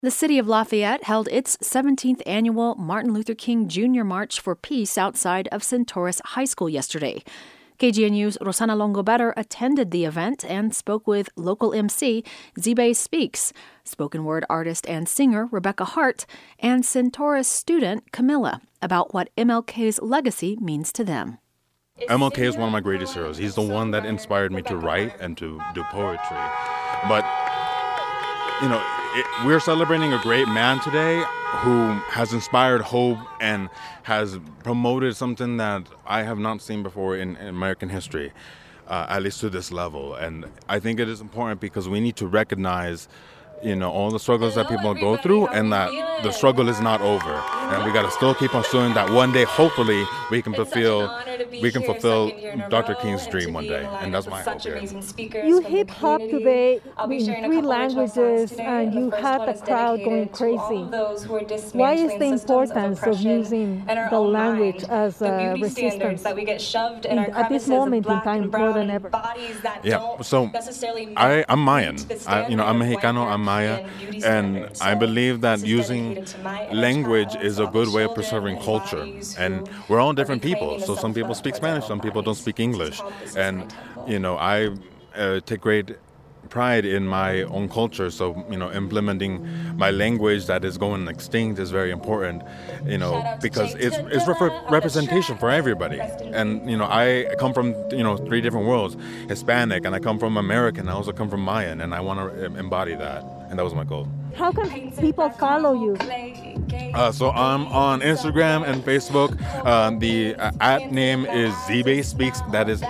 The city of Lafayette held its 17th annual Martin Luther King Jr. March for Peace outside of Centaurus High School yesterday. KGNU's Rosana Longobetter attended the event and spoke with local MC Z-Bay Speaks, spoken word artist and singer Rebecca Hart, and Centaurus student Camilla about what MLK's legacy means to them. MLK is one of my greatest heroes. He's the one that inspired me to write and to do poetry. But, we're celebrating a great man today who has inspired hope and has promoted something that I have not seen before in American history, at least to this level. And I think it is important because we need to recognize, all the struggles that people go through and that the struggle is not over. And we got to still keep on doing that. One day, hopefully, we can fulfill Dr. King's dream one day. And that's my hope here. You hip hop today in 3 languages and you had the crowd going crazy. Why is the importance of using the language as a resistance at this moment in time more than ever? Yeah, so I'm Mayan. I'm Mexicano, I'm Maya, and I believe that using language is a good way of preserving culture. And we're all different people. So some people speak Spanish, some people don't speak English. And, I take great pride in my own culture. So, implementing my language that is going extinct is very important, because it's representation for everybody. And, I come from, 3 different worlds, Hispanic, and I come from American, I also come from Mayan, and I want to embody that. And that was my goal. How can people follow you? So I'm on Instagram and Facebook. The at name is Z-Bay Speaks. That is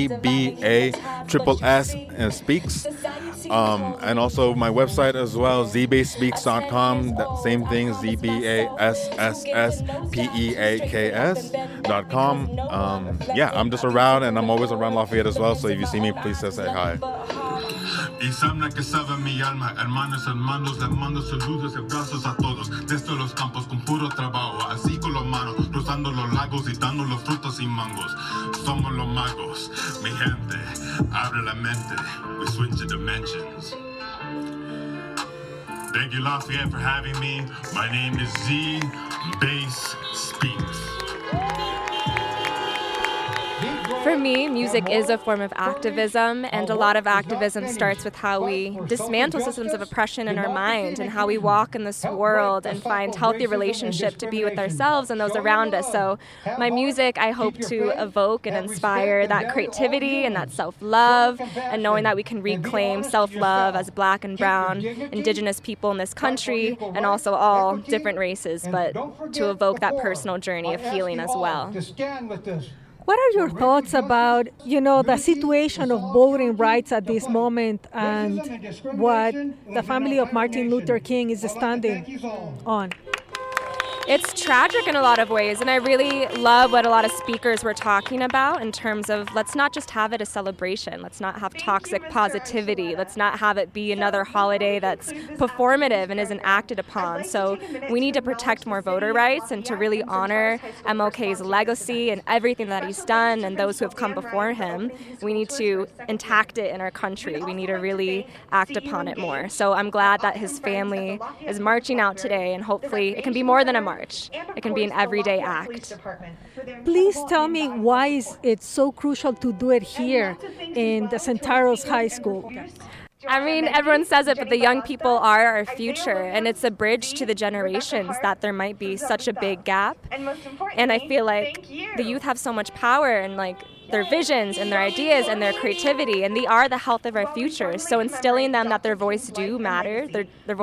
ZBASS and Speaks. And also my website as well, zbayspeaks.com. That same thing, ZBASSSPEAKS.com. I'm just around, and I'm always around Lafayette as well. So if you see me, please say hi. Y sana que sabe mi alma, hermanos, hermanos, les mando saludos y abrazos a todos, desde los campos con puro trabajo, así con los manos, cruzando los lagos y dando los frutos y mangos. Somos los magos, mi gente, abre la mente, we switch the dimensions. Thank you, Lafayette, for having me. My name is Z-Bass Speaks. For me, music is a form of activism, and a lot of activism starts with how we dismantle systems of oppression in our mind and how we walk in this world and find healthy relationship to be with ourselves and those around us. So my music, I hope to evoke and inspire that creativity and that self-love, and knowing that we can reclaim self-love as Black and brown Indigenous people in this country, and also all different races, but to evoke that personal journey of healing as well. What are your thoughts about, the situation of voting rights at this moment and what the family of Martin Luther King is standing on? It's tragic in a lot of ways, and I really love what a lot of speakers were talking about in terms of let's not just have it a celebration. Let's not have toxic positivity. Let's not have it be another holiday that's performative and isn't acted upon. So we need to protect more voter rights and to really honor MLK's legacy and everything that he's done and those who have come before him. We need to intact it in our country. We need to really act upon it more. So I'm glad that his family is marching out today, and hopefully it can be more than a march. It can be an everyday act. Please tell me why it's so crucial to do it here in the Centaurus High School. I mean, everyone says it, but the young people are our future, and it's a bridge to the generations that there might be such a big gap. And I feel like the youth have so much power and their visions and their ideas and their creativity, and they are the health of our future. So instilling them that their voice do matter, their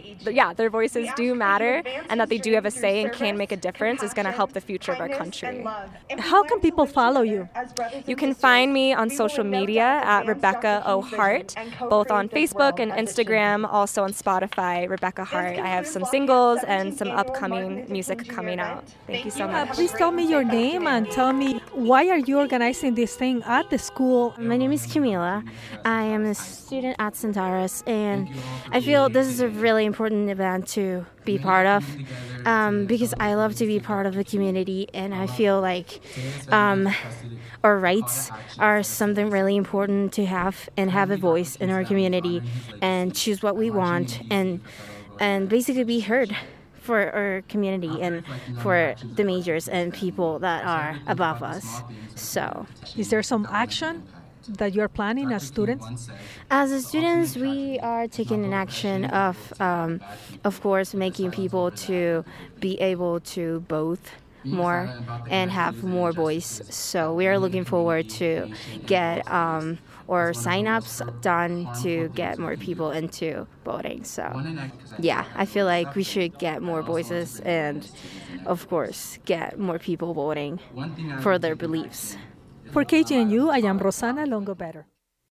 voices do matter, and that they do have a say and can make a difference is going to help the future of our country. How can people follow you? You can find me on social media at Rebecca O. Hart, both on Facebook and Instagram, also on Spotify, Rebecca Hart. I have some singles and some upcoming music coming out. Thank you so much. Please tell me your name and tell me why are you organizing this thing at the school. My name is Camila. I am a student at Centaurus, and I feel this is a really important event to be part of because I love to be part of the community, and I feel like our rights are something really important to have and have a voice in our community and choose what we want and and basically be heard for our community and for the majors and people that are above us. So, is there some action that you're planning as students? As students, we are taking an action of course, making people to be able to vote more and have more voice. So we are looking forward to get or sign-ups done to get more people into voting. So yeah, I feel like we should get more voices and, of course, get more people voting for their beliefs. For KGNU, I am Rosana Longo Better.